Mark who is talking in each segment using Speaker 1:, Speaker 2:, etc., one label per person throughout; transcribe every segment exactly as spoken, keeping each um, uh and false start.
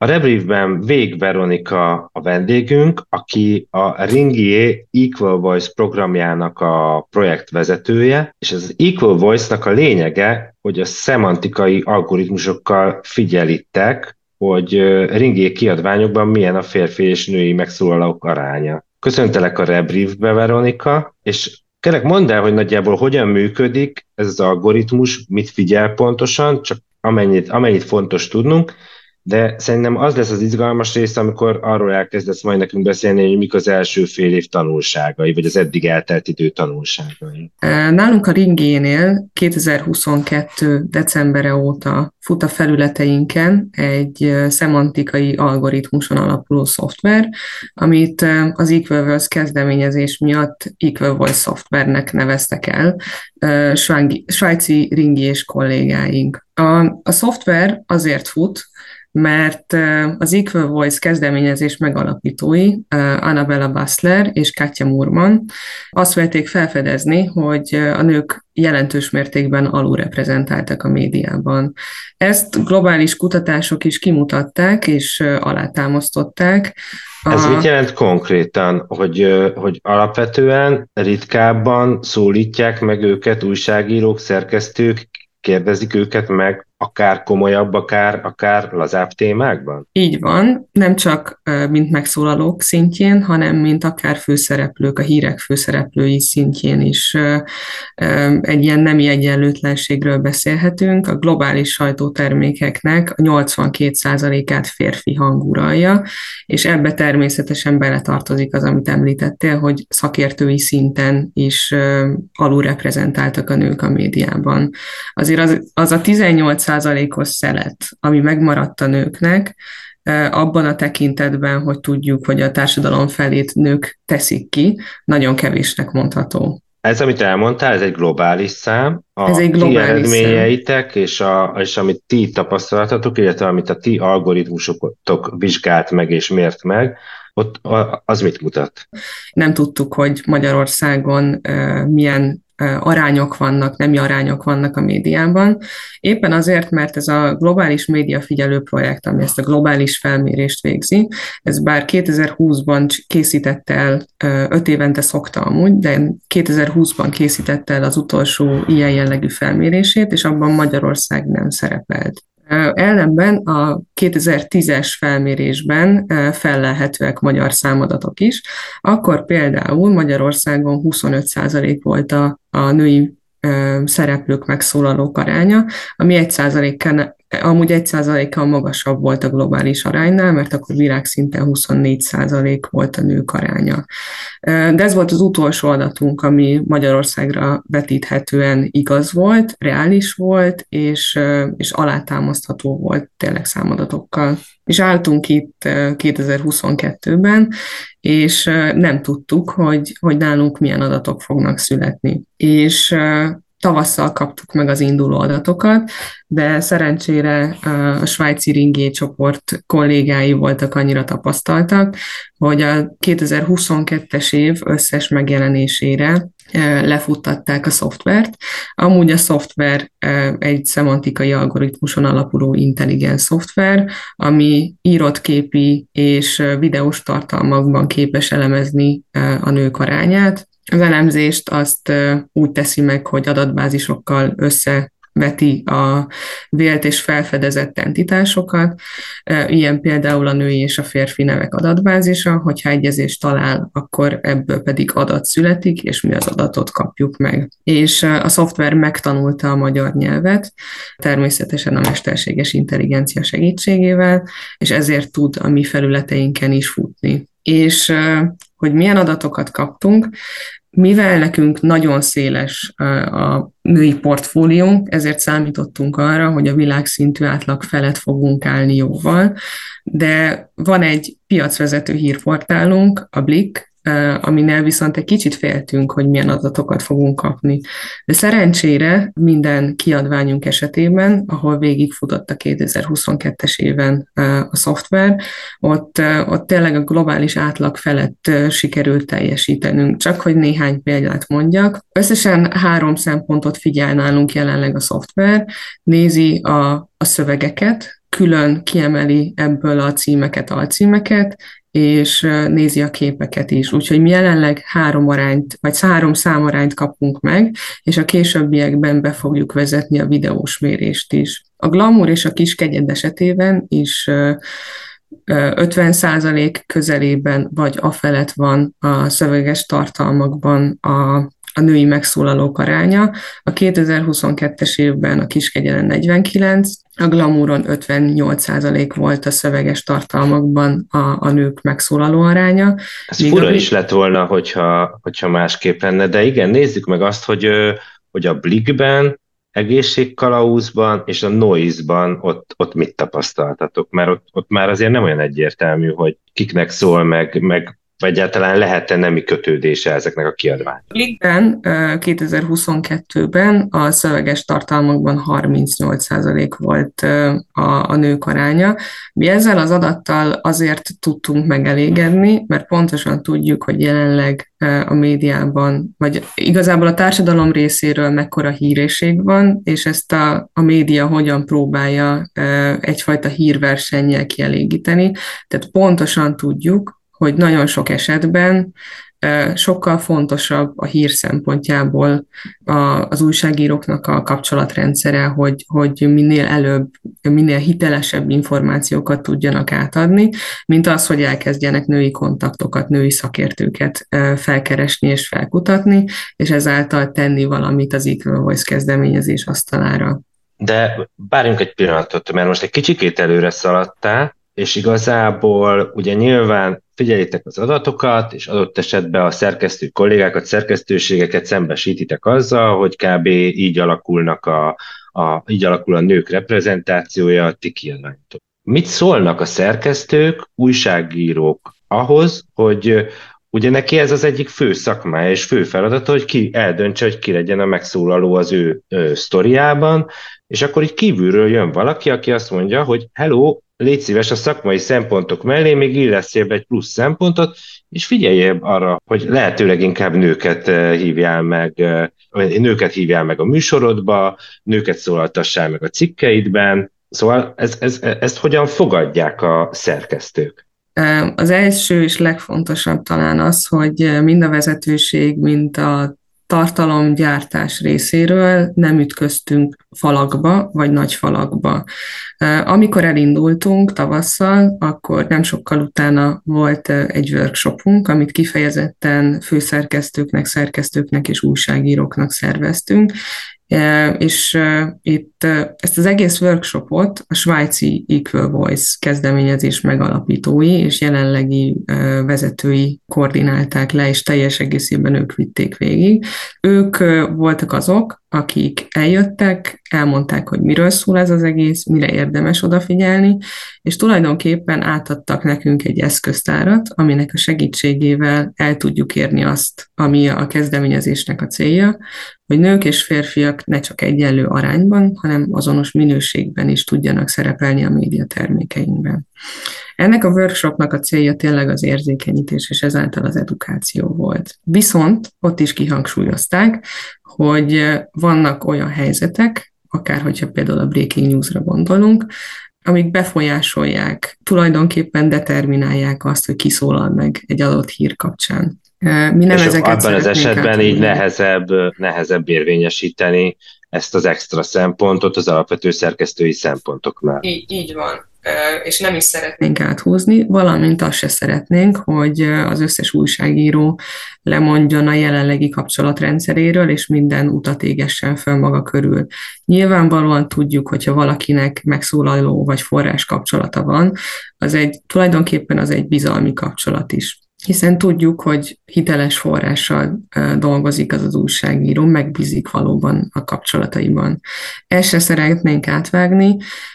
Speaker 1: A Rebriefben Vég Veronika a vendégünk, aki a Ringier Equal Voice programjának a projektvezetője, és az Equal Voice-nak a lényege, hogy a szemantikai algoritmusokkal figyelitek, hogy Ringier kiadványokban milyen a férfi és női megszólalók aránya. Köszöntelek a Rebriefbe, Veronika, és kérlek, mondd el, hogy nagyjából hogyan működik ez az algoritmus, mit figyel pontosan, csak amennyit, amennyit fontos tudnunk, de szerintem az lesz az izgalmas rész, amikor arról elkezdesz majd nekünk beszélni, hogy mik az első fél év tanulságai, vagy az eddig eltelt idő tanulságai.
Speaker 2: Nálunk a Ringénél kétezer-huszonkettő decembere óta fut a felületeinken egy szemantikai algoritmuson alapuló szoftver, amit az Equal Voice kezdeményezés miatt Equal Voice szoftvernek neveztek el svájci Ringier és kollégáink. A, a szoftver azért fut, mert az Equal Voice kezdeményezés megalapítói, Annabella Basler és Katja Murman azt vették felfedezni, hogy a nők jelentős mértékben alulreprezentáltak a médiában. Ezt globális kutatások is kimutatták és alátámasztották.
Speaker 1: Ez mit jelent konkrétan, hogy, hogy alapvetően ritkábban szólítják meg őket újságírók, szerkesztők, kérdezik őket meg akár komolyabb, akár, akár lazább témákban?
Speaker 2: Így van, nem csak mint megszólalók szintjén, hanem mint akár főszereplők, a hírek főszereplői szintjén is egy ilyen nemi egyenlőtlenségről beszélhetünk. A globális sajtótermékeknek a nyolcvankét százalékát férfi hang uralja, és ebbe természetesen beletartozik az, amit említettél, hogy szakértői szinten is alulreprezentáltak a nők a médiában. Azért az, az a tizennyolc százalékos szelet, ami megmaradt a nőknek, abban a tekintetben, hogy tudjuk, hogy a társadalom felét nők teszik ki, nagyon kevésnek mondható.
Speaker 1: Ez, amit elmondtál, ez egy globális szám. A
Speaker 2: ez egy
Speaker 1: globális
Speaker 2: ti
Speaker 1: eredményeitek, és, a, és amit ti tapasztaltatok, illetve amit a ti algoritmusotok vizsgált meg és mért meg, ott az mit mutat?
Speaker 2: Nem tudtuk, hogy Magyarországon uh, milyen arányok vannak, nemi arányok vannak a médiában. Éppen azért, mert ez a globális médiafigyelő projekt, ami ezt a globális felmérést végzi, ez bár kétezer-húszban készítette el, öt évente szokta amúgy, de kétezer-húszban készítette el az utolsó ilyen jellegű felmérését, és abban Magyarország nem szerepelt. Ellenben a kétezer-tízes felmérésben fellelhetőek magyar számadatok is, akkor például Magyarországon huszonöt százalék volt a, a női szereplők, megszólalók aránya, ami egy százalékkal, amúgy egy százalékkal magasabb volt a globális aránynál, mert akkor világszinten huszonnégy százalék volt a nők aránya. De ez volt az utolsó adatunk, ami Magyarországra vetíthetően igaz volt, reális volt, és, és alátámasztható volt tényleg számadatokkal. És álltunk itt kétezer-huszonkettőben, és nem tudtuk, hogy, hogy nálunk milyen adatok fognak születni. És tavasszal kaptuk meg az induló adatokat, de szerencsére a svájci Ringier csoport kollégái voltak annyira tapasztaltak, hogy a kétezer-huszonkettes év összes megjelenésére lefuttatták a szoftvert. Amúgy a szoftver egy szemantikai algoritmuson alapuló intelligens szoftver, ami írott képi és videós tartalmakban képes elemezni a nők arányát. Az elemzést azt úgy teszi meg, hogy adatbázisokkal összeveti a vélt és felfedezett entitásokat, ilyen például a női és a férfi nevek adatbázisa, hogyha egyezést talál, akkor ebből pedig adat születik, és mi az adatot kapjuk meg. És a szoftver megtanulta a magyar nyelvet, természetesen a mesterséges intelligencia segítségével, és ezért tud a mi felületeinken is futni. És hogy milyen adatokat kaptunk, mivel nekünk nagyon széles a női portfóliónk, ezért számítottunk arra, hogy a világszintű átlag felett fogunk állni jóval, de van egy piacvezető hírportálunk, a Blick, aminél viszont egy kicsit féltünk, hogy milyen adatokat fogunk kapni. De szerencsére minden kiadványunk esetében, ahol végigfutott a kétezer-huszonkettes éven a szoftver, ott, ott tényleg a globális átlag felett sikerült teljesítenünk. Csak hogy néhány példát mondjak. Összesen három szempontot figyel nálunk jelenleg a szoftver. Nézi a, a szövegeket, külön kiemeli ebből a címeket, alcímeket, és nézi a képeket is. Úgyhogy mi jelenleg három arányt, vagy három számarányt kapunk meg, és a későbbiekben be fogjuk vezetni a videós mérést is. A Glamour és a Kiskegyed esetében is ötven százalék közelében, vagy afelett van a szöveges tartalmakban a, a női megszólalók aránya. A kétezer-huszonkettes évben a Kiskegyeden negyvenkilenc, a Glamouron ötvennyolc százalék volt a szöveges tartalmakban a, a nők megszólaló aránya.
Speaker 1: Ez fura a... is lett volna, hogyha, hogyha másképp lenne, de igen, nézzük meg azt, hogy, hogy a Blickben, Egészségkalauzban és a Noise-ban ott, ott mit tapasztaltatok, mert ott, ott már azért nem olyan egyértelmű, hogy kiknek szól, meg, meg egyáltalán lehet-e nemi kötődése ezeknek a kiadványoknak.
Speaker 2: Blickben kétezer-huszonkettőben a szöveges tartalmakban harmincnyolc százalék volt a, a nők aránya. Mi ezzel az adattal azért tudtunk megelégedni, mert pontosan tudjuk, hogy jelenleg a médiában, vagy igazából a társadalom részéről mekkora híresség van, és ezt a, a média hogyan próbálja egyfajta hírversennyel kielégíteni. Tehát pontosan tudjuk, hogy nagyon sok esetben sokkal fontosabb a hír szempontjából az újságíróknak a kapcsolatrendszere, hogy, hogy minél előbb, minél hitelesebb információkat tudjanak átadni, mint az, hogy elkezdjenek női kontaktokat, női szakértőket felkeresni és felkutatni, és ezáltal tenni valamit az Equal Voice kezdeményezés asztalára.
Speaker 1: De várjunk egy pillanatot, mert most egy kicsikét előre szaladtál, és igazából ugye nyilván figyeljétek az adatokat, és adott esetben a szerkesztő kollégákat, szerkesztőségeket szembesítitek azzal, hogy kb. így alakulnak a, a, így alakul a nők reprezentációja a ti kiadványotok. Mit szólnak a szerkesztők, újságírók ahhoz, hogy ugye neki ez az egyik fő szakmája és fő feladata, hogy ki eldöntse, hogy ki legyen a megszólaló az ő, ő sztoriában, és akkor így kívülről jön valaki, aki azt mondja, hogy hello, légy szíves a szakmai szempontok mellé, még illeszél egy plusz szempontot, és figyeljél arra, hogy lehetőleg inkább nőket hívjál meg, nőket hívjál meg a műsorodba, nőket szólaltassál meg a cikkeidben. Szóval ez, ez, ezt hogyan fogadják a szerkesztők?
Speaker 2: Az első és legfontosabb talán az, hogy mind a vezetőség, mind a tartalomgyártás részéről nem ütköztünk falakba, vagy nagy falakba. Amikor elindultunk tavasszal, akkor nem sokkal utána volt egy workshopunk, amit kifejezetten főszerkesztőknek, szerkesztőknek és újságíróknak szerveztünk, és itt ezt az egész workshopot a svájci Equal Voice kezdeményezés megalapítói és jelenlegi vezetői koordinálták le, és teljes egészében ők vitték végig. Ők voltak azok, akik eljöttek, elmondták, hogy miről szól ez az egész, mire érdemes odafigyelni, és tulajdonképpen átadtak nekünk egy eszköztárat, aminek a segítségével el tudjuk érni azt, ami a kezdeményezésnek a célja, hogy nők és férfiak ne csak egyenlő arányban, hanem azonos minőségben is tudjanak szerepelni a média termékeinkben. Ennek a workshopnak a célja tényleg az érzékenyítés, és ezáltal az edukáció volt. Viszont ott is kihangsúlyozták, hogy vannak olyan helyzetek, akár hogyha például a breaking newsra gondolunk, amik befolyásolják, tulajdonképpen determinálják azt, hogy ki szólal meg egy adott hír kapcsán. Mi nem
Speaker 1: és
Speaker 2: ezeket
Speaker 1: abban az esetben így nehezebb, nehezebb érvényesíteni ezt az extra szempontot az alapvető szerkesztői szempontoknál.
Speaker 2: Így, így van. És nem is szeretnénk áthúzni, valamint azt se szeretnénk, hogy az összes újságíró lemondjon a jelenlegi kapcsolatrendszeréről, és minden utat égessen fel maga körül. Nyilvánvalóan tudjuk, hogyha valakinek megszólaló vagy forrás kapcsolata van, az egy, tulajdonképpen az egy bizalmi kapcsolat is. Hiszen tudjuk, hogy hiteles forrással dolgozik az az újságíró, megbízik valóban a kapcsolataiban. Ezt se szeretnénk átvágni.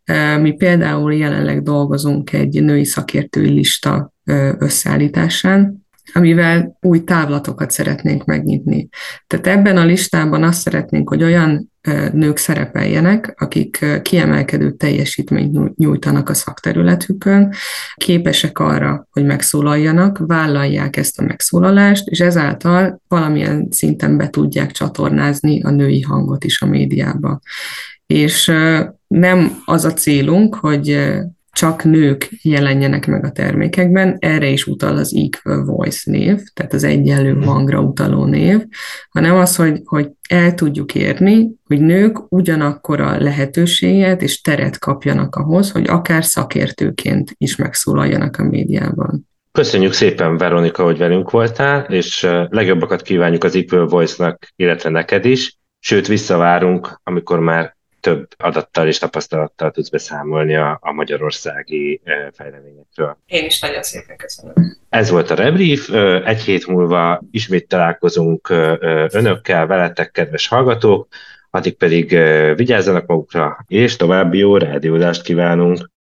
Speaker 2: Mi például jelenleg dolgozunk egy női szakértői lista összeállításán, amivel új távlatokat szeretnénk megnyitni. Tehát ebben a listában azt szeretnénk, hogy olyan nők szerepeljenek, akik kiemelkedő teljesítményt nyújtanak a szakterületükön, képesek arra, hogy megszólaljanak, vállalják ezt a megszólalást, és ezáltal valamilyen szinten be tudják csatornázni a női hangot is a médiába. És nem az a célunk, hogy csak nők jelenjenek meg a termékekben, erre is utal az Equal Voice név, tehát az egyenlő hangra utaló név, hanem az, hogy, hogy el tudjuk érni, hogy nők ugyanakkor a lehetőséget és teret kapjanak ahhoz, hogy akár szakértőként is megszólaljanak a médiában.
Speaker 1: Köszönjük szépen, Veronika, hogy velünk voltál, és legjobbakat kívánjuk az Equal Voice-nak, illetve neked is, sőt visszavárunk, amikor már több adattal és tapasztalattal tudsz beszámolni a, a magyarországi fejleményekről.
Speaker 2: Én is nagyon szépen köszönöm.
Speaker 1: Ez volt a Rebrief, egy hét múlva ismét találkozunk önökkel, veletek, kedves hallgatók, addig pedig vigyázzanak magukra, és további jó rádiózást kívánunk!